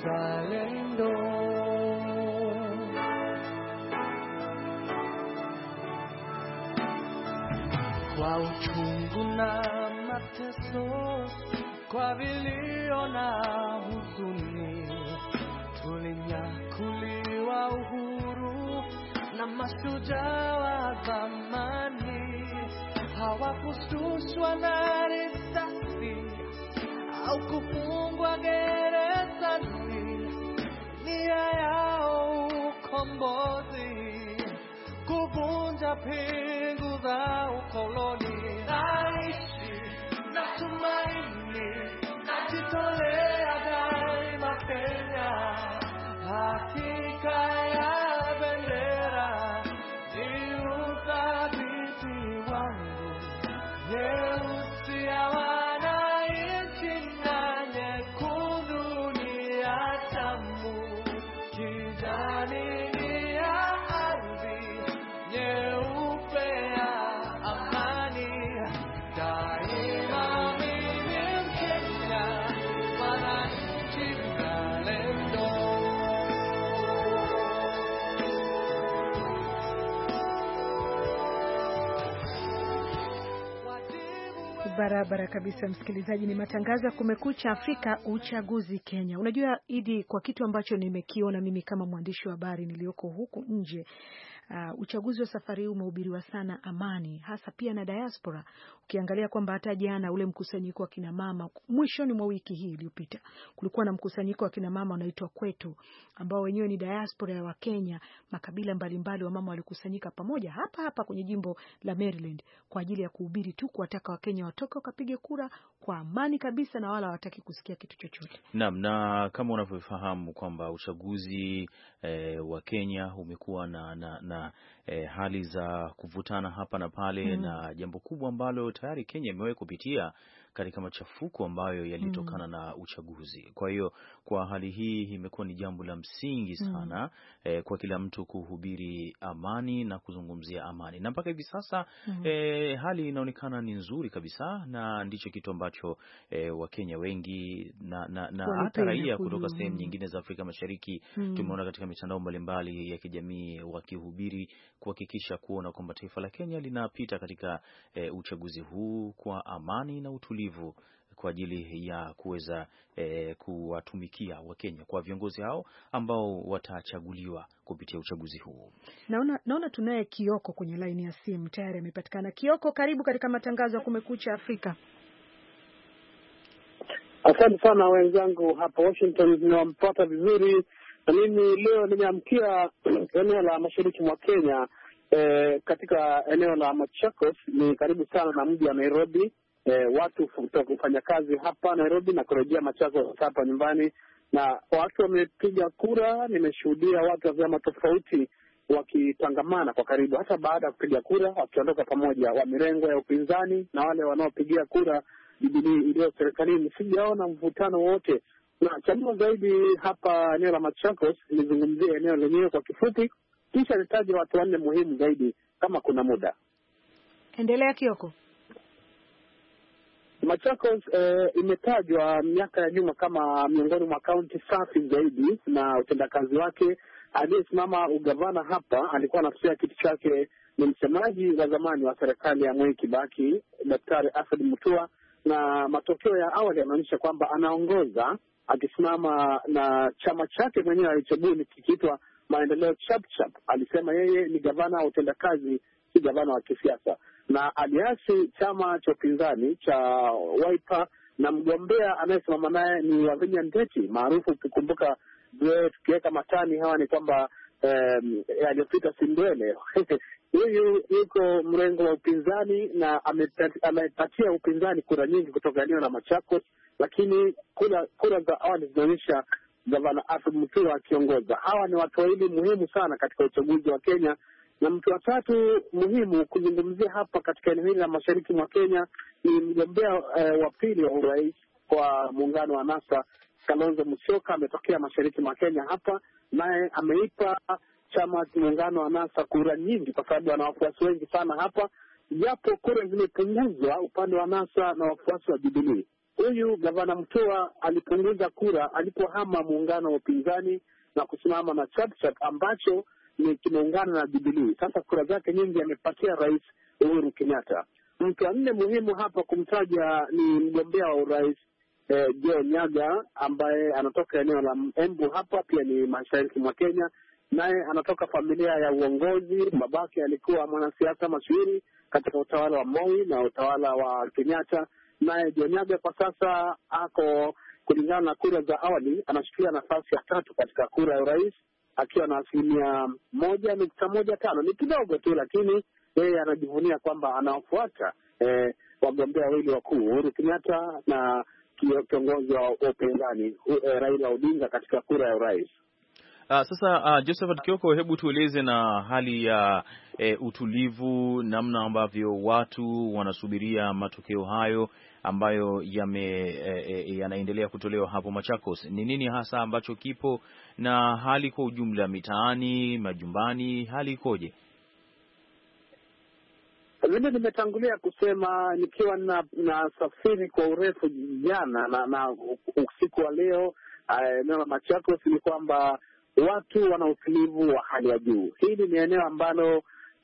kizalendo. Kwa uchungu na mateso, kwa vilio na huzuni, tulinyakuliwa uhuru na mashujaa wa zamani. Hawakushtushwa na risasi au kufungwa gerezani. Nia yao ukombozi, kuvunja pingu za ukoloni. Naishi na tumaini, najitolea daima Kenya. Hakika ya bendera ni uthabiti wangu, nyeusi ya wananchi na nyekundu ni ya damu, kijani ni ya ardhi, nyeupe ya amani. Daima mimi Mkenya, mwananchi mzalendo. Barabara kabisa, msikilizaji. Ni matangazo ya Kumekucha Afrika, uchaguzi Kenya. Unajua Idi, kwa kitu ambacho nimekiona mimi kama mwandishi wa habari nilioko huku nje, uchaguzi wa safari hii umehubiriwa sana amani, hasa pia na diaspora. Ukiangalia kwamba hata jana ule mkusanyiko wa kina mama, mwishoni mwa wiki hii iliyopita, kulikuwa na mkusanyiko wa kina mama unaitwa Kwetu, ambao wenyewe ni diaspora ya Wakenya, makabila mbalimbali wa mama walikusanyika pamoja hapa kwenye jimbo la Maryland kwa ajili ya kuhubiri tu, kuwataka Wakenya watoke wakapige kura kwa amani kabisa, na wala hawataki kusikia kitu chochote. Naam, na kama unavyofahamu kwamba uchaguzi wa Kenya umekuwa na hali za kuvutana hapa na pale, na jambo kubwa ambalo tayari Kenya imewahi kupitia katika machafuko ambayo yalitokana na uchaguzi. Kwa hiyo kwa hali hii imekuwa ni jambo la msingi sana kwa kila mtu kuhubiri amani na kuzungumzia amani, na mpaka hivi sasa hali inaonekana ni nzuri kabisa, na ndicho kitu ambacho Wakenya wengi na hata raia kutoka sehemu nyingine za Afrika Mashariki tumeona katika mitandao mbalimbali ya kijamii wakihubiri kuhakikisha kuona kwamba taifa la Kenya linapita katika uchaguzi huu kwa amani na utulivu, kwa ajili ya kuweza kuwatumikia Wakenya kwa viongozi hao ambao watachaguliwa kupitia uchaguzi huu. Naona tunaye Kioko kwenye line ya simu, tayari amepatikana. Kioko, karibu katika matangazo ya Kumekucha Afrika. Asante sana wenzangu hapa Washington, ninampata vizuri. Na mimi leo nimeamkia eneo la mashariki mwa Kenya, katika eneo la Machakos, ni karibu sana na mji wa Nairobi. Watu kufanya kazi hapa Nairobi na kurejea Machakos hapa nyumbani, na watu wamepiga kura. Nimeshuhudia watu wa vyama tofauti wakitangamana kwa karibu, hata baada ya kupiga kura wakiondoka pamoja, wa mirengo ya upinzani na wale wanaopigia kura Jubilee iliyo serikalini. Sijaona mvutano wote, na chanzo zaidi hapa eneo la Machakos. Nizungumzie eneo lenyewe kwa kifupi, kisha nitaje watu wanne muhimu zaidi kama kuna muda. Endelea Kioko. Machakos imetajwa miaka ya nyuma kama miongoni mwa kaunti safi zaidi, na utendakazi wake. Aliyesimama ugavana hapa alikuwa anafutia kiti chake ni msemaji wa zamani wa serikali ya Mwai Kibaki, Daktari Alfred Mutua, na matokeo ya awali yanaonyesha kwamba anaongoza akisimama na chama chake mwenyewe alichobuni kikiitwa Maendeleo Chapchap. Alisema yeye ni gavana wa utendakazi, si gavana wa kisiasa, na aliasi chama cha upinzani cha Wiper, na mgombea anayesimama naye ni Wavinya Ndeti maarufu, ukikumbuka tukiweka matani hawa ni kwamba aliyopita Sindwele. Huyu yuko mrengo wa upinzani na amepatia upinzani kura nyingi kutoka eneo la Machakos, lakini kura za awali zinaonyesha gavana Alfred Mutua akiongoza. Hawa ni watu wawili muhimu sana katika uchaguzi wa Kenya, na mtu wa tatu muhimu kuzungumzia hapa katika eneo hili la mashariki mwa Kenya ni mgombea wa pili wa urais kwa muungano wa NASA, Kalonzo Musyoka. Ametokea mashariki mwa Kenya hapa, naye ameipa chama muungano wa NASA kura nyingi kwa sababu ana wafuasi wengi sana hapa, japo kura zimepunguzwa upande wa NASA na wafuasi wa Jubilee. huyu gavana Mutua alipunguza kura alipohama muungano wa upinzani na kusimama na Chapchap ambacho ni kimeungana na Jubilee. Sasa kura zake nyingi amepatia Rais Uhuru Kenyatta. Mtu wa nne muhimu hapa kumtaja ni mgombea wa urais Joe Nyaga ambaye anatoka eneo la Embu, hapa pia ni mashariki mwa Kenya. Naye anatoka familia ya uongozi. Babake alikuwa mwanasiasa mashuhuri katika utawala wa Moi na utawala wa Kenyatta. Naye Joe Nyaga kwa sasa ako, kulingana na kura za awali, anashikilia nafasi ya 3 katika kura ya urais akiwa na 1.15. Ni kidogo tu, lakini yeye anajivunia kwamba anawafuata wagombea wawili wakuu, Uhuru Kenyatta na kiongozi wa upinzani Raila Odinga katika kura ya urais. Sasa Josephat Kioko, hebu tueleze na hali ya utulivu, namna ambavyo watu wanasubiria matokeo hayo ambayo yanaendelea kutolewa hapo Machakos. Ni nini hasa ambacho kipo, na hali kwa ujumla mitaani, majumbani, hali ikoje? Vile nimetangulia kusema nikiwa na safiri kwa urefu jana na usiku wa leo eneo la Machakos, ni kwamba watu wana utulivu wa hali ya juu. Hili ni eneo ambalo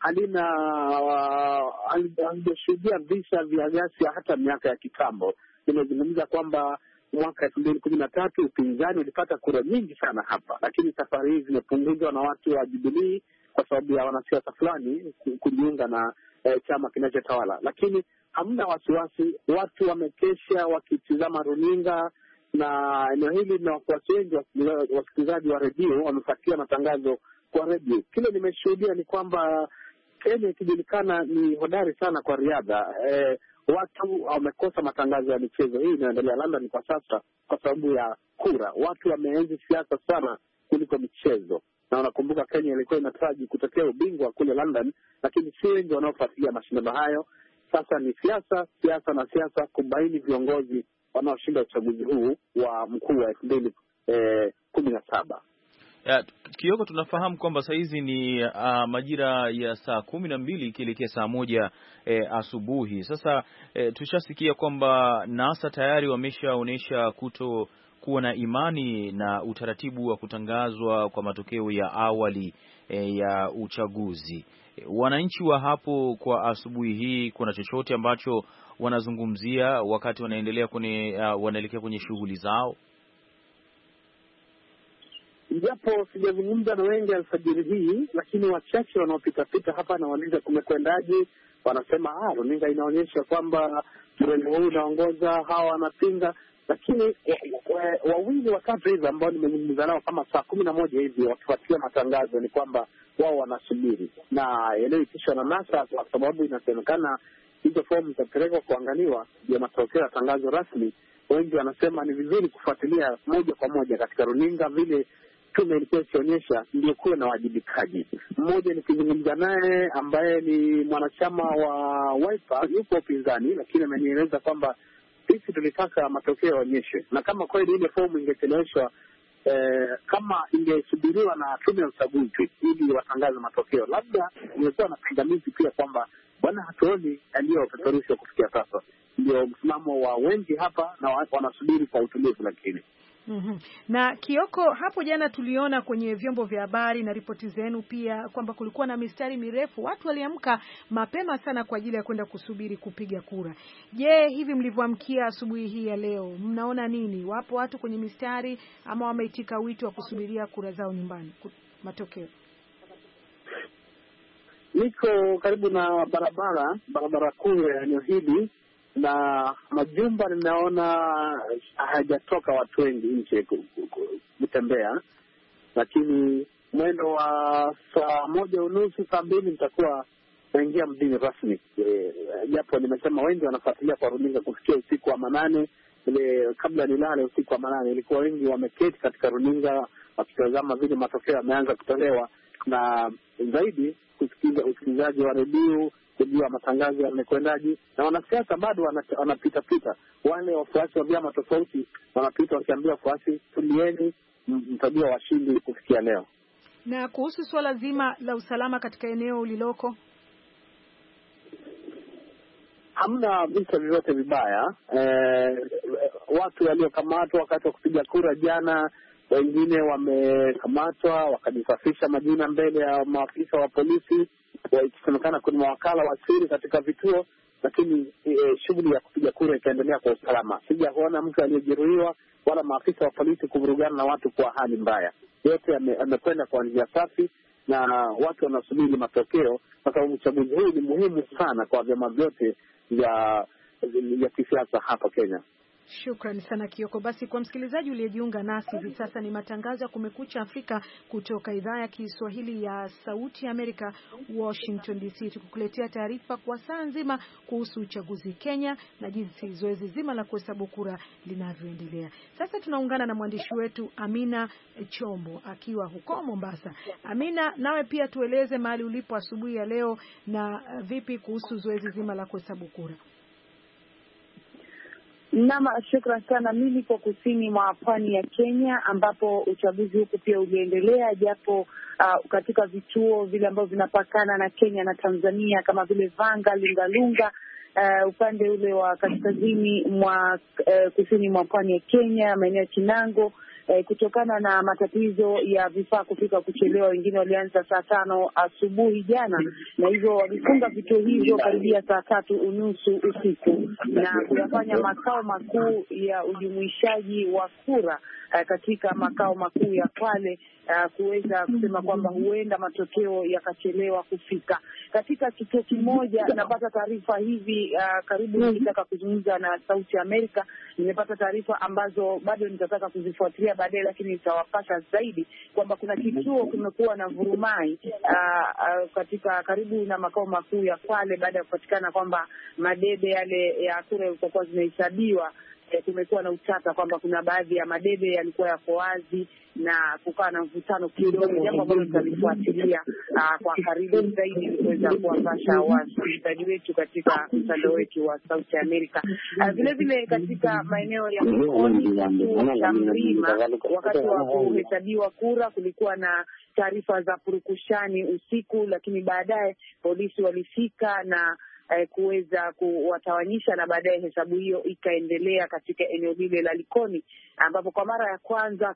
halijashuhudia visa vya ghasia hata miaka ya kitambo. Nimezungumza kwamba mwaka 2013 upinzani ulipata kura nyingi sana hapa, lakini safari hii zimepunguzwa na watu wa Jubilee kwa sababu ya wanasiasa fulani kujiunga na chama kinachotawala. Lakini hamna wasiwasi, watu wamekesha wakitizama runinga, na eneo hili na wafuasi wengi wasikilizaji wa redio wamefuatilia matangazo kwa redio. Kile nimeshuhudia ni kwamba Kenya ikijulikana ni hodari sana kwa riadha. Watu wamekosa matangazo ya michezo hii inaendelea London kwa sasa kwa sababu ya kura. Watu wameenzi siasa sana kuliko michezo, na unakumbuka Kenya ilikuwa inataraji kutetea ubingwa kule London, lakini si wengi wanaofuatilia mashindano hayo. Sasa ni siasa na siasa kubaini viongozi wanaoshinda uchaguzi huu wa mkuu wa 2017. Kioko, tunafahamu kwamba saa hizi ni majira ya saa 12 ikielekea saa 1 asubuhi. Sasa tushasikia kwamba NASA tayari wameshaonesha kuwa na imani na utaratibu wa kutangazwa kwa matokeo ya awali ya uchaguzi. Wananchi wa hapo kwa asubuhi hii, kuna chochote ambacho wanazungumzia wakati wanaelekea kwenye shughuli zao? Japo sijazungumza na wengi alfajiri hii, lakini wachache wanaopita hapa na wauliza kumekwendaje, wanasema runinga inaonyesha kwamba mrengo huu unaongoza, hawa wanapinga. Lakini wawili watatu hivi ambao nimezungumza nao kama saa 11 hivi wakifuatia matangazo ni kwamba wao wanasubiri na yanayoitishwa na NASA, kwa sababu inasemekana hizo fomu zitapelekwa kuangaliwa ya matokeo ya tangazo rasmi. Wengi wanasema ni vizuri kufuatilia moja kwa moja katika runinga vile tume ilikuwa ikionyesha, ndio kuwe na wajibikaji. Mmoja nikizungumza naye ambaye ni mwanachama wa Wiper, yupo upinzani, lakini amenieleza kwamba sisi tulitaka matokeo yaonyeshwe, na kama kweli ile fomu ingecheleweshwa, kama ingesubiriwa na tume ya uchaguzi ili watangaze matokeo, labda ingekuwa na pingamizi pia kwamba bwana, hatuoni yaliyopeperushwa kufikia sasa. Ndio msimamo wa wengi hapa na wanasubiri kwa utulivu. Lakini Na Kioko, hapo jana tuliona kwenye vyombo vya habari na ripoti zenu pia kwamba kulikuwa na mistari mirefu, watu waliamka mapema sana kwa ajili ya kwenda kusubiri kupiga kura. Je, hivi mlivyoamkia asubuhi hii ya leo, mnaona nini? Wapo watu kwenye mistari ama wameitika wito wa kusubiria kura zao nyumbani matokeo? Niko karibu na barabara kuu ya eneo hili, na majumba ninaona hajatoka watu wengi nje kutembea, lakini mwendo wa saa 1:30 saa 2 nitakuwa naingia mjini rasmi. Japo nimesema wengi wanafuatilia kwa runinga kufikia usiku wa 8, ile kabla nilale usiku wa 8 ilikuwa wengi wameketi katika runinga wakitazama vile matokeo yameanza kutolewa, na zaidi kusikiza usikilizaji wa redio kujua matangazo yamekwendaje. Na wanasiasa bado wanapita. Wale wafuasi wa vyama tofauti wanapita wakiambia wafuasi, tulieni, mtajua washindi kufikia leo. Na kuhusu swala zima la usalama katika eneo uliloko, hamna visa vyovyote vibaya. Watu waliokamatwa wakati wa kupiga kura jana, wengine wamekamatwa wakajisafisha majina mbele ya maafisa wa polisi, ikisemekana kuna mawakala wa siri katika vituo, lakini shughuli ya kupiga kura ikaendelea kwa usalama. Sijaona mtu aliyejeruhiwa wala maafisa wa polisi kuvurugana na watu kwa hali mbaya. Yote amekwenda kwa njia safi, na watu wanasubiri matokeo, kwa sababu uchaguzi huu ni muhimu sana kwa vyama vyote vya kisiasa hapa Kenya. Shukrani sana Kioko. Basi kwa msikilizaji uliyejiunga nasi hivi sasa, ni matangazo ya Kumekucha Afrika kutoka idhaa ya Kiswahili ya Sauti ya Amerika, Washington DC, tukukuletea taarifa kwa saa nzima kuhusu uchaguzi Kenya na jinsi zoezi zima la kuhesabu kura linavyoendelea. Sasa tunaungana na mwandishi wetu Amina Chombo akiwa huko Mombasa. Amina, nawe pia tueleze mahali ulipo asubuhi ya leo na vipi kuhusu zoezi zima la kuhesabu kura. Naam, shukran sana. Mimi niko kusini mwa pwani ya Kenya ambapo uchaguzi huku pia uliendelea, japo katika vituo vile ambavyo vinapakana na Kenya na Tanzania kama vile Vanga, Lungalunga, upande ule wa kaskazini mwa kusini mwa pwani ya Kenya, maeneo ya Kinango, kutokana na matatizo ya vifaa kufika kuchelewa, wengine walianza saa 5 asubuhi jana, na hivyo walifunga vituo hivyo karibia saa 3:30 usiku na kuyafanya makao makuu ya ujumuishaji wa kura katika makao makuu ya Kwale, kuweza kusema kwamba huenda matokeo yakachelewa kufika. Katika kituo kimoja napata taarifa hivi karibu nikitaka kuzungumza na Sauti ya Amerika, nimepata taarifa ambazo bado nitataka kuzifuatilia baadaye, lakini nitawapasha zaidi kwamba kuna kituo kimekuwa na vurumai katika karibu na makao makuu ya Kwale baada ya kupatikana kwamba madebe yale ya kura yalikuwa zimehesabiwa. Kumekuwa na utata kwamba kuna baadhi ya madebe yalikuwa yako wazi na kukawa na mvutano kidogo, jambo ambalo tutalifuatilia kwa karibu zaidi kuweza kuwapasha wasikilizaji wetu katika mtandao wetu wa Sauti ya Amerika. Vile vile katika maeneo ya Mkoni cha Mlima, wakati wa kuhesabiwa kura kulikuwa na taarifa za purukushani usiku, lakini baadaye polisi walifika na kuweza kuwatawanyisha na baadaye hesabu hiyo ikaendelea katika eneo lile la Likoni, ambapo kwa mara ya kwanza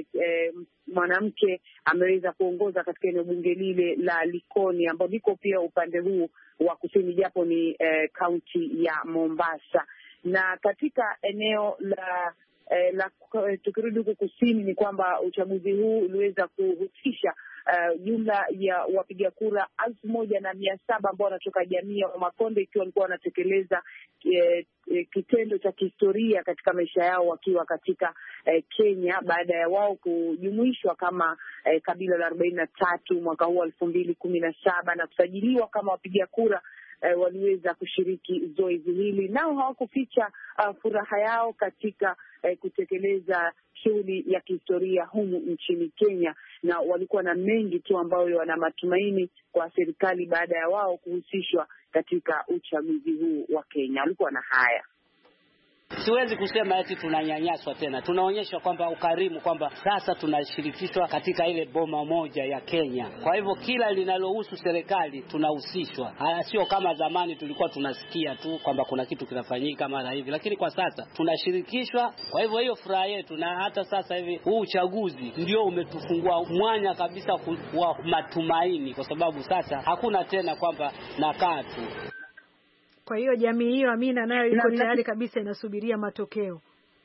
mwanamke ameweza kuongoza katika eneo bunge lile la Likoni, ambapo liko pia upande huu wa kusini, japo ni kaunti ya Mombasa. Na katika eneo la tukirudi huku kusini ni kwamba uchaguzi huu uliweza kuhusisha jumla ya wapiga kura 1,700 ambao wanatoka jamii ya Makonde, ikiwa walikuwa wanatekeleza kitendo cha kihistoria katika maisha yao wakiwa katika Kenya, baada ya wao kujumuishwa kama kabila la 43 mwaka huu 2017 na kusajiliwa kama wapiga kura. Waliweza kushiriki zoezi hili, nao hawakuficha furaha yao katika kutekeleza shughuli ya kihistoria humu nchini Kenya, na walikuwa na mengi tu ambayo wana matumaini kwa serikali baada ya wao kuhusishwa katika uchaguzi huu wa Kenya. Walikuwa na haya. Siwezi kusema eti tunanyanyaswa tena. Tunaonyesha kwamba ukarimu, kwamba sasa tunashirikishwa katika ile boma moja ya Kenya. Kwa hivyo kila linalohusu serikali tunahusishwa. Sio kama zamani tulikuwa tunasikia tu kwamba kuna kitu kinafanyika mara hivi, lakini kwa sasa tunashirikishwa. Kwa hivyo hiyo furaha yetu, na hata sasa hivi huu uchaguzi ndio umetufungua mwanya kabisa wa matumaini, kwa sababu sasa hakuna tena kwamba nakaa tu. Kwa hiyo jamii hiyo, Amina, nayo iko tayari kabisa inasubiria matokeo.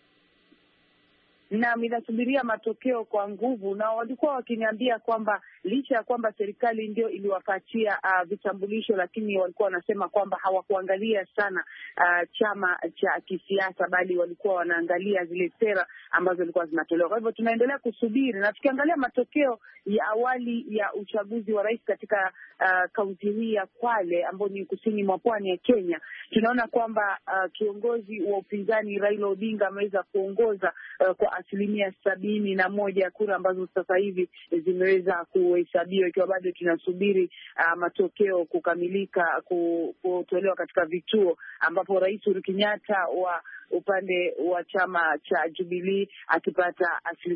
Na ninasubiria matokeo kwa nguvu, na walikuwa wakiniambia kwamba licha ya kwamba serikali ndio iliwapatia vitambulisho, lakini walikuwa wanasema kwamba hawakuangalia sana chama cha kisiasa, bali walikuwa wanaangalia zile sera ambazo zilikuwa zinatolewa. Kwa hivyo tunaendelea kusubiri, na tukiangalia matokeo ya awali ya uchaguzi wa rais katika kaunti hii ya Kwale ambao ni kusini mwa pwani ya Kenya, tunaona kwamba kiongozi wa upinzani Raila Odinga ameweza kuongoza kwa 71% ya kura ambazo sasa hivi zimeweza kuhesabiwa, ikiwa bado tunasubiri matokeo kukamilika kutolewa katika vituo, ambapo Rais Uhuru Kenyatta wa upande wa chama cha Jubilee akipata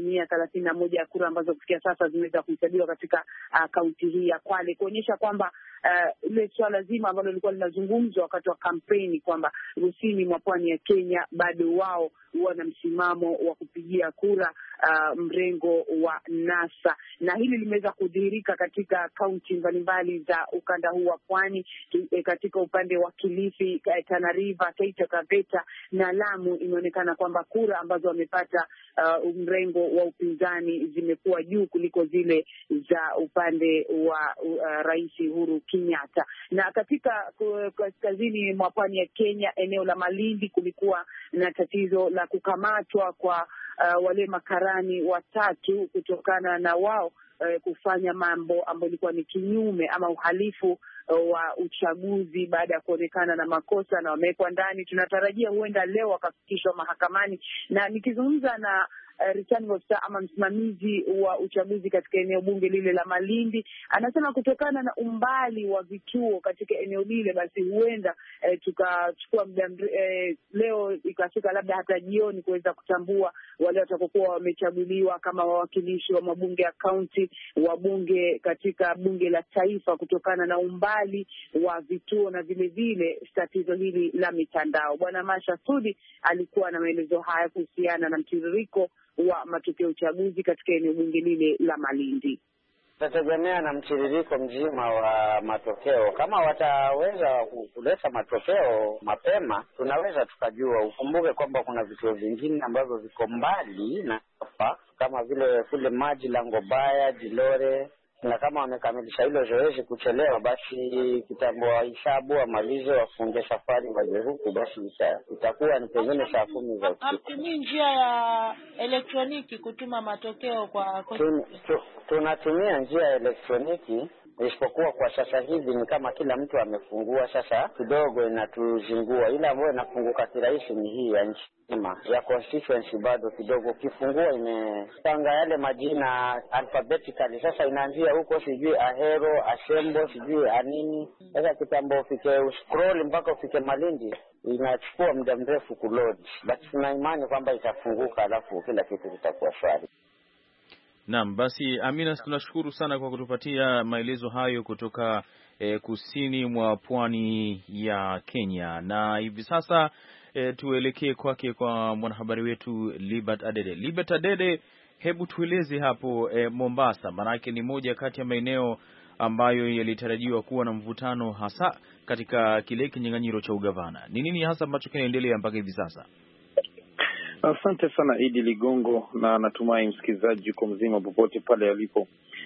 31% ya kura ambazo kufikia sasa zimeweza kuhesabiwa katika kaunti hii ya Kwale, kuonyesha kwamba ile swala zima ambalo lilikuwa linazungumzwa wakati wa kampeni kwamba kusini mwa pwani ya Kenya bado wao wana msimamo wa kupigia kura mrengo wa NASA, na hili limeweza kudhihirika katika kaunti mbalimbali za ukanda huu wa pwani, katika upande wa Kilifi, Tana River, Taita Taveta na Lamu. Imeonekana kwamba kura ambazo wamepata mrengo wa upinzani zimekuwa juu kuliko zile za upande wa Rais Uhuru Kenyatta. Na katika kaskazini mwa pwani ya Kenya, eneo la Malindi, kulikuwa na tatizo la kukamatwa kwa wale makarani watatu kutokana na wao kufanya mambo ambayo ilikuwa ni kinyume ama uhalifu wa uchaguzi baada ya kuonekana na makosa, na wamewekwa ndani. Tunatarajia huenda leo wakafikishwa mahakamani. Na nikizungumza na returning officer ama msimamizi wa uchaguzi katika eneo bunge lile la Malindi, anasema kutokana na umbali wa vituo katika eneo lile, basi huenda tukachukua muda leo ikafika labda hata jioni kuweza kutambua wale watakokuwa wamechaguliwa kama wawakilishi wa mabunge ya kaunti, wabunge katika bunge la taifa, kutokana na umbali wa vituo na vile vile tatizo hili la mitandao. Bwana Masha Sudi alikuwa na maelezo haya kuhusiana na mtiririko wa matokeo ya uchaguzi katika eneo bunge lile la Malindi. Tutategemea na mtiririko mzima wa matokeo. Kama wataweza kuleta matokeo mapema, tunaweza tukajua. Ukumbuke kwamba kuna vituo vingine ambavyo viko mbali na hapa, kama vile kule Maji, Langobaya, Dilore, na kama wamekamilisha hilo zoezi kuchelewa, basi kitambo wahesabu wamalize, wafunge safari waje huku, basi itakuwa ni pengine saa 10 za usiku. Hamtumii njia ya elektroniki kutuma matokeo kwa tunatumia njia ya elektroniki, isipokuwa kwa sasa hivi ni kama kila mtu amefungua, sasa kidogo inatuzingua. Ile ambayo inafunguka kirahisi ni hii ya nchi nzima ya constituency, bado kidogo kifungua imepanga yale majina alphabetically. Sasa inaanzia huko sijui Ahero, Asembo, sijui anini. Sasa kitambo ufike scroll mpaka ufike Malindi inachukua muda mrefu kuload, but tuna imani kwamba itafunguka, alafu kila kitu kitakuwa shwari. Naam, basi Amina, tunashukuru sana kwa kutupatia maelezo hayo kutoka kusini mwa pwani ya Kenya. Na hivi sasa tuelekee kwa mwanahabari wetu Libert Adede. Libert Adede, hebu tueleze hapo Mombasa, maanake ni moja kati ya maeneo ambayo yalitarajiwa kuwa na mvutano hasa katika kile kinyang'anyiro cha ugavana. Ni nini hasa ambacho kinaendelea mpaka hivi sasa? Asante sana Idi Ligongo, na natumai msikilizaji uko mzima popote pale alipo.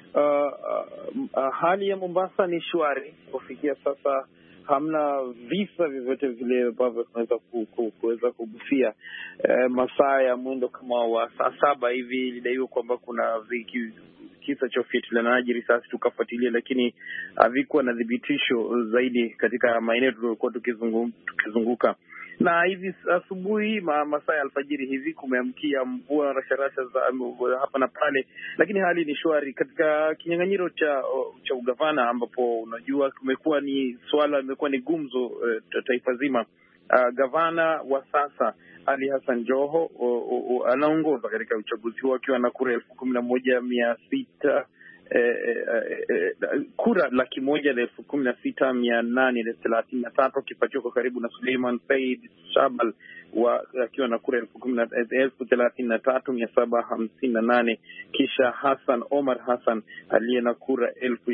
Hali ya Mombasa ni shwari kufikia sasa. Hamna visa vyovyote vile ambavyo tunaweza kuweza kugusia. Masaa ya mwendo kama wa saa 7 hivi ilidaiwa kwamba kuna kisa cha ufyatulianaji risasi, tukafuatilia, lakini havikuwa na dhibitisho zaidi katika maeneo tuliokuwa tukizunguka. Na hivi asubuhi masaa ya alfajiri hivi kumeamkia mvua rasharasha za hapa na pale, lakini hali ni shwari katika kinyang'anyiro cha ugavana, ambapo unajua kumekuwa ni swala, imekuwa ni gumzo taifa zima. Gavana wa sasa Ali Hassan Joho anaongoza katika uchaguzi huo akiwa na kura 11,600 kura 116,833, akipatiwa kwa karibu na Suleiman Said Shabal akiwa na kura 33,758, kisha Hassan Omar Hassan aliye na kura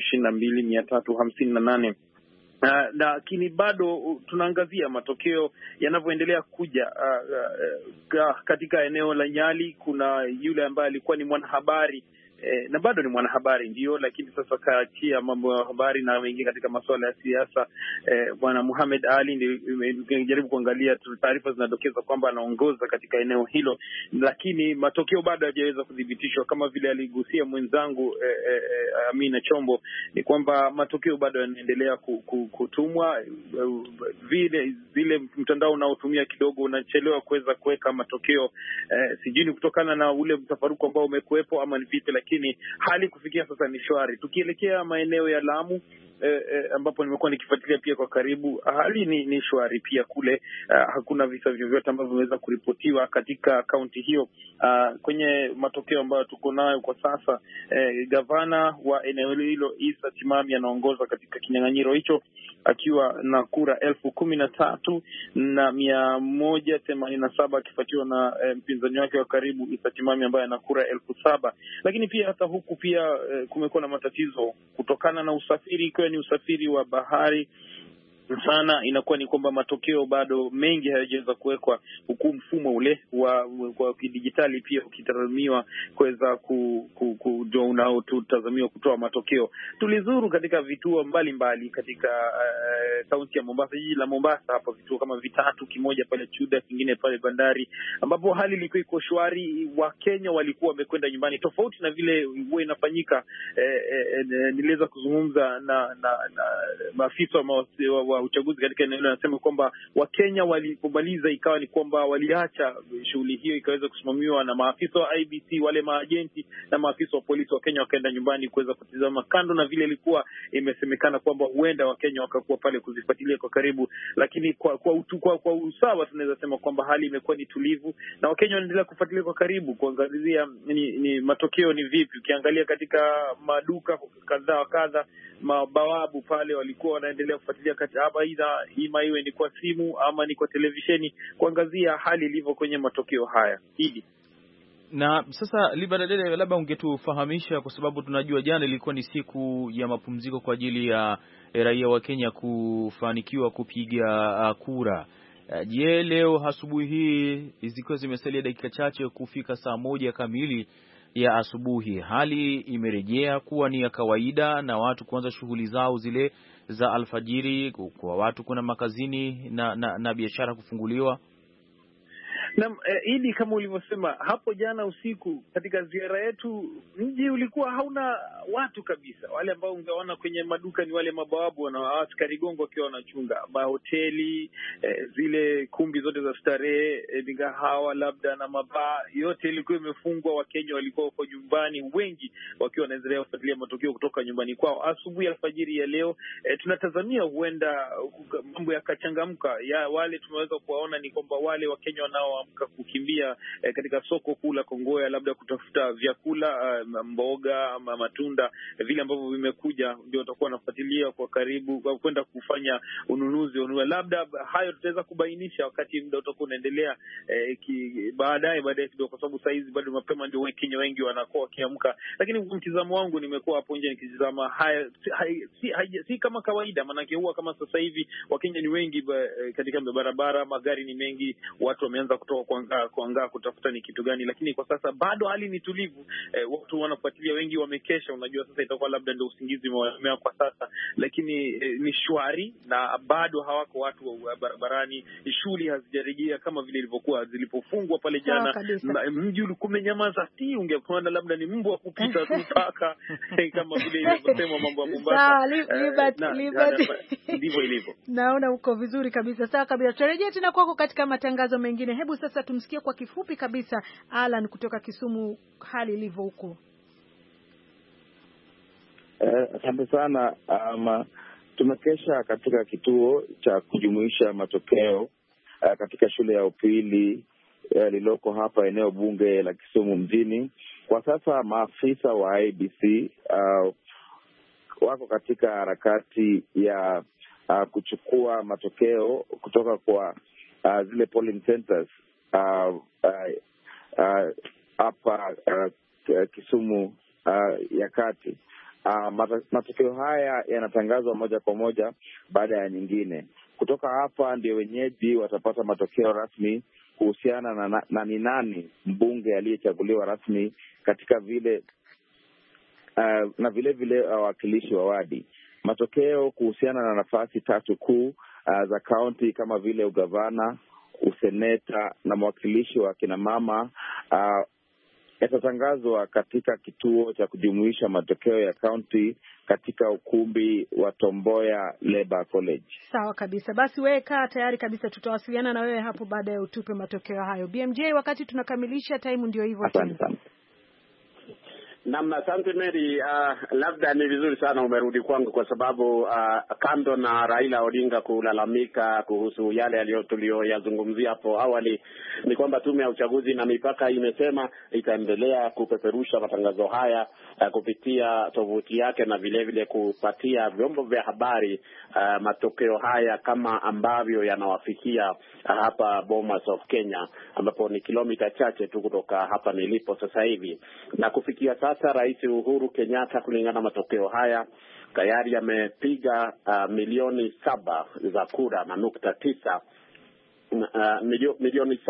22,358. Lakini bado tunaangazia matokeo yanavyoendelea kuja. Katika eneo la Nyali kuna yule ambaye alikuwa ni mwanahabari na bado ni mwanahabari ndio, lakini sasa kaachia mambo ya habari na wengine katika masuala ya siasa. Bwana Muhammad Ali, nimejaribu kuangalia taarifa zinadokeza kwamba anaongoza katika eneo hilo, lakini matokeo bado hayajaweza kudhibitishwa. Kama vile aligusia mwenzangu Amina Chombo, ni kwamba matokeo bado yanaendelea kutumwa. Zile mtandao unaotumia kidogo unachelewa kuweza kuweka matokeo, sijui kutokana na ule mtafaruku ambao umekuwepo ama ni vipi, lakini lakini hali kufikia sasa ni shwari. Tukielekea maeneo ya Lamu ambapo nimekuwa nikifuatilia pia kwa karibu, hali ni shwari pia kule. Hakuna visa vyovyote ambavyo vimeweza kuripotiwa katika kaunti hiyo. Kwenye matokeo ambayo tuko nayo kwa sasa, gavana wa eneo hilo Issa Timami anaongoza katika kinyang'anyiro hicho akiwa na kura 13,187 akifuatiwa na mpinzani wake wa karibu Issa Timami ambaye ana kura 7,000. Lakini pia hata huku pia kumekuwa na matatizo kutokana na usafiri, ikiwa ni usafiri wa bahari sana. Inakuwa ni kwamba matokeo bado mengi hayajaweza kuwekwa, huku mfumo ule wa kidijitali pia ukitazamiwa kuweza unaotazamiwa kutoa matokeo. Tulizuru katika vituo mbalimbali katika kaunti ya Mombasa, jiji la Mombasa hapa, vituo kama vitatu, kimoja pale Chuda, kingine pale bandari, ambapo hali ilikuwa iko shwari. Wakenya walikuwa wamekwenda nyumbani, tofauti na vile huwa inafanyika. Niliweza kuzungumza na maafisa wa uchaguzi katika eneo hilo, anasema kwamba Wakenya walipomaliza ikawa ni kwamba waliacha shughuli hiyo ikaweza kusimamiwa na maafisa wa IBC, wale maajenti na maafisa wa polisi. Wakenya wakaenda nyumbani kuweza kutizama, kando na vile ilikuwa imesemekana kwamba huenda Wakenya wakakuwa pale kuzifuatilia kwa karibu, lakini kwa usawa tunaweza sema kwamba hali imekuwa ni tulivu na Wakenya wanaendelea kufuatilia kwa karibu kuangazia ni matokeo ni vipi. Ukiangalia katika maduka kadha mabawabu pale walikuwa wanaendelea kufuatilia hapa, ima iwe ni kwa simu ama ni kwa televisheni, kuangazia hali ilivyo kwenye matokeo haya. Hili na sasa Libadadele, labda ungetufahamisha, kwa sababu tunajua jana ilikuwa ni siku ya mapumziko kwa ajili ya raia wa Kenya kufanikiwa kupiga kura. Je, leo asubuhi hii zikiwa zimesalia dakika chache kufika saa 1 kamili ya asubuhi, hali imerejea kuwa ni ya kawaida na watu kuanza shughuli zao zile za alfajiri, kwa watu kuna makazini na biashara kufunguliwa? Na Idi, kama ulivyosema hapo jana usiku katika ziara yetu, mji ulikuwa hauna watu kabisa. Wale ambao ungeona kwenye maduka ni wale mabawabu na askari gongo wakiwa wanachunga mahoteli, zile kumbi zote za starehe, migahawa labda na mabaa, yote ilikuwa imefungwa. Wakenya walikuwa wako nyumbani, wengi wakiwa wanaendelea kufuatilia matokeo kutoka nyumbani kwao. Asubuhi alfajiri ya leo tunatazamia huenda mambo yakachangamka. Wale tumeweza kuwaona ni kwamba wale Wakenya wanaoamka kukimbia katika soko kuu la Kongoya, labda kutafuta vyakula, mboga, matunda, vile ambavyo vimekuja, ndio watakuwa wanafuatilia kwa karibu kwenda kufanya ununuzi. Labda hayo tutaweza kubainisha wakati muda utakuwa unaendelea baadaye kidogo, kwa sababu saa hizi bado mapema, ndio Wakenya wengi wanakuwa wakiamka. Lakini kwa mtizamo wangu, nimekuwa hapo nje nikitizama haya, si kama kawaida, maanake huwa kama sasa hivi Wakenya ni wengi katika barabara, magari ni mengi, watu wameanza kutoka kuangaa kutafuta ni kitu gani, lakini kwa sasa bado hali ni tulivu. Watu wanafuatilia, wengi wamekesha. Unajua sasa itakuwa labda ndio usingizi umewamea kwa sasa, lakini ni shwari na bado hawako watu barabarani. Shughuli hazijarejea kama vile ilivyokuwa zilipofungwa pale jana. Mji ulikuwa umenyamaza, ungekuona labda ni mbwa kupita tu paka kama vile ilivyosema mambo ya Mombasa. Ndivyo ilivyo. Naona uko vizuri kabisa. Sawa kabisa. Tutarejea tena kwako katika matangazo mengine. Hebu sasa tumsikie kwa kifupi kabisa Alan kutoka Kisumu, hali ilivyo huko. Asante sana. Tumekesha katika kituo cha kujumuisha matokeo katika shule ya upili lililoko hapa eneo bunge la Kisumu mjini. Kwa sasa maafisa wa IBC wako katika harakati ya kuchukua matokeo kutoka kwa zile polling centers hapa Kisumu ya kati. Matokeo haya yanatangazwa moja kwa moja baada ya nyingine. Kutoka hapa ndio wenyeji watapata matokeo rasmi kuhusiana na ni nani mbunge aliyechaguliwa rasmi katika vile na vile vile wawakilishi wa wadi. Matokeo kuhusiana na nafasi 3 kuu za kaunti kama vile ugavana, useneta na mwakilishi wa kina mama yatatangazwa katika kituo cha kujumuisha matokeo ya kaunti katika ukumbi wa Tomboya Labour College. Sawa kabisa. Basi wewe kaa tayari kabisa, tutawasiliana na wewe hapo baada ya utupe matokeo hayo. BMJ, wakati tunakamilisha time ndio hivyo tena. Asante sana. Naam, asante Mary. Labda ni vizuri sana umerudi kwangu kwa sababu kando na Raila Odinga kulalamika kuhusu yale tuliyoyazungumzia hapo awali, ni kwamba tume ya uchaguzi na mipaka imesema itaendelea kupeperusha matangazo haya kupitia tovuti yake na vile vile kupatia vyombo vya habari matokeo haya kama ambavyo yanawafikia hapa Bomas of Kenya, ambapo ni kilomita chache tu kutoka hapa nilipo sasa hivi. Na kufikia sasa Rais Uhuru Kenyatta, kulingana na matokeo haya, tayari amepiga milioni 7 za kura na nukta 9, milioni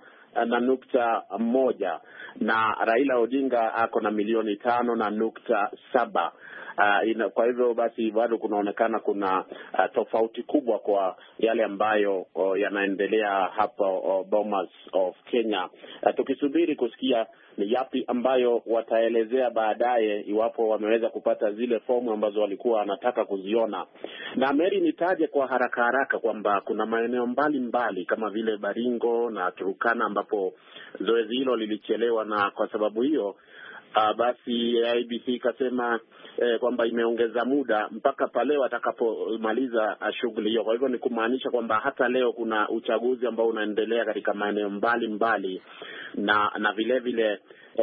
7.1, na Raila Odinga ako na milioni 5.7. Kwa hivyo basi bado kunaonekana kuna tofauti kubwa kwa yale ambayo yanaendelea hapa Bomas of Kenya. Tukisubiri kusikia ni yapi ambayo wataelezea baadaye, iwapo wameweza kupata zile fomu ambazo walikuwa wanataka kuziona. Na Mary, nitaje kwa haraka kwamba kuna maeneo mbalimbali kama vile Baringo na Turkana ambapo zoezi hilo lilichelewa, na kwa sababu hiyo basi IEBC ikasema kwamba imeongeza muda mpaka pale watakapomaliza shughuli hiyo. Kwa hivyo ni kumaanisha kwamba hata leo kuna uchaguzi ambao unaendelea katika maeneo mbalimbali, na vile vile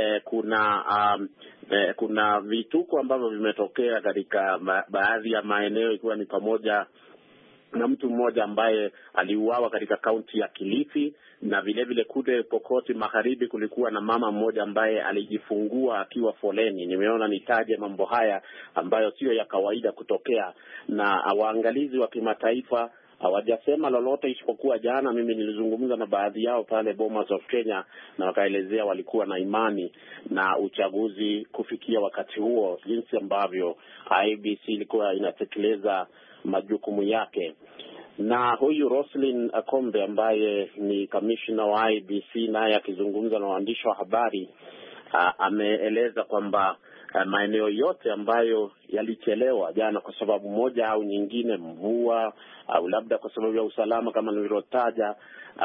kuna vituko ambavyo vimetokea katika baadhi ya maeneo, ikiwa ni pamoja na mtu mmoja ambaye aliuawa katika kaunti ya Kilifi, na vile vile kule Pokoti Magharibi kulikuwa na mama mmoja ambaye alijifungua akiwa foleni. Nimeona nitaje mambo haya ambayo sio ya kawaida kutokea, na waangalizi wa kimataifa hawajasema lolote, isipokuwa jana mimi nilizungumza na baadhi yao pale Bomas of Kenya, na wakaelezea walikuwa na imani na uchaguzi kufikia wakati huo, jinsi ambavyo IEBC ilikuwa inatekeleza majukumu yake. Na huyu Roslyn Akombe ambaye ni commissioner wa IEBC, naye akizungumza na waandishi wa habari ameeleza kwamba maeneo yote ambayo yalichelewa jana kwa sababu moja au nyingine, mvua au labda kwa sababu ya usalama kama nilivyotaja,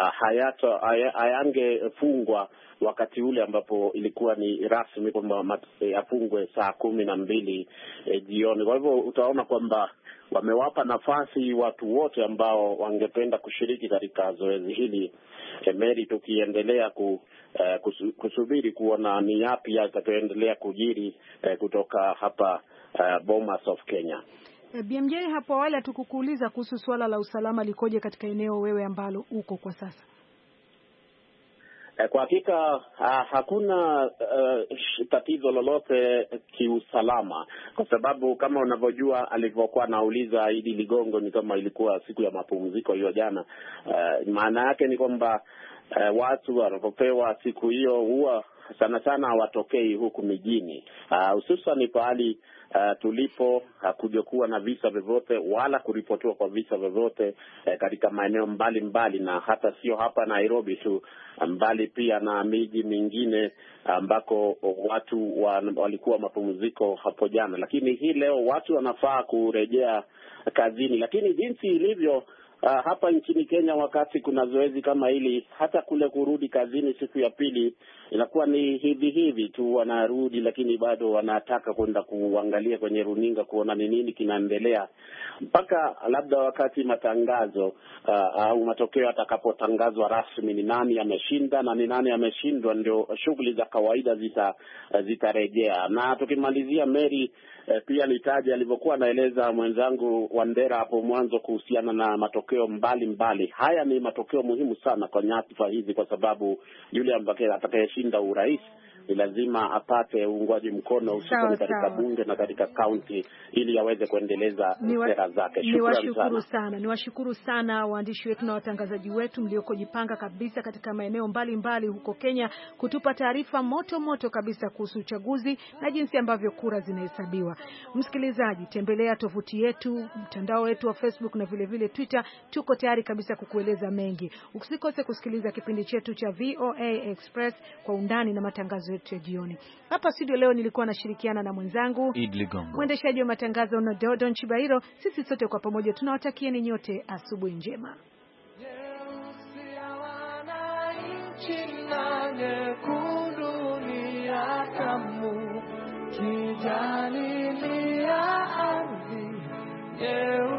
hayangefungwa wakati ule ambapo ilikuwa ni rasmi kwamba yafungwe saa 12 jioni. Kwa hivyo utaona kwamba wamewapa nafasi watu wote ambao wangependa kushiriki katika zoezi hili. Mary, tukiendelea kusubiri kuona ni yapi yatakayoendelea kujiri kutoka hapa Bomas of Kenya. BMJ, hapo awali hatukukuuliza kuhusu suala la usalama likoje katika eneo wewe ambalo uko kwa sasa. Kwa hakika hakuna tatizo lolote kiusalama, kwa sababu kama unavyojua alivyokuwa nauliza Idi Ligongo, ni kama ilikuwa siku ya mapumziko hiyo jana. Maana yake ni kwamba watu wanapopewa siku hiyo huwa sana sana hawatokei huku mijini, hususan pahali tulipo hakuja kuwa na visa vyovyote wala kuripotiwa kwa visa vyovyote katika maeneo mbalimbali, na hata sio hapa Nairobi tu, mbali pia na miji mingine ambako watu walikuwa mapumziko hapo jana. Lakini hii leo watu wanafaa kurejea kazini, lakini jinsi ilivyo hapa nchini Kenya, wakati kuna zoezi kama hili, hata kule kurudi kazini siku ya pili inakuwa ni hivi tu, wanarudi lakini bado wanataka kwenda kuangalia kwenye runinga kuona ni nini kinaendelea, mpaka labda wakati matangazo au matokeo yatakapotangazwa rasmi, ni nani ameshinda na ni nani ameshindwa, ndio shughuli za kawaida zitarejea. Na tukimalizia Mary, pia nitaje alivyokuwa anaeleza mwenzangu Wandera hapo mwanzo kuhusiana na matokeo mbalimbali. Haya ni matokeo muhimu sana kwa nyadhifa hizi, kwa sababu yule ambaye atakayeshinda urais ni lazima apate uungwaji mkono hususan katika bunge na katika kaunti ili aweze kuendeleza sera zake. Niwashukuru sana waandishi wetu na watangazaji wetu mliokojipanga kabisa katika maeneo mbalimbali huko Kenya kutupa taarifa moto kabisa kuhusu uchaguzi na jinsi ambavyo kura zinahesabiwa. Msikilizaji, tembelea tovuti yetu, mtandao wetu wa Facebook na vile vile Twitter. Tuko tayari kabisa kukueleza mengi. Usikose kusikiliza kipindi chetu cha VOA Express kwa undani na matangazo yetu ya jioni. Hapa studio leo nilikuwa nashirikiana na mwenzangu Idi Ligongo, mwendeshaji wa matangazo na Dodon Chibairo. Sisi sote kwa pamoja tunawatakieni nyote asubuhi njema. kijani ni ya ardhi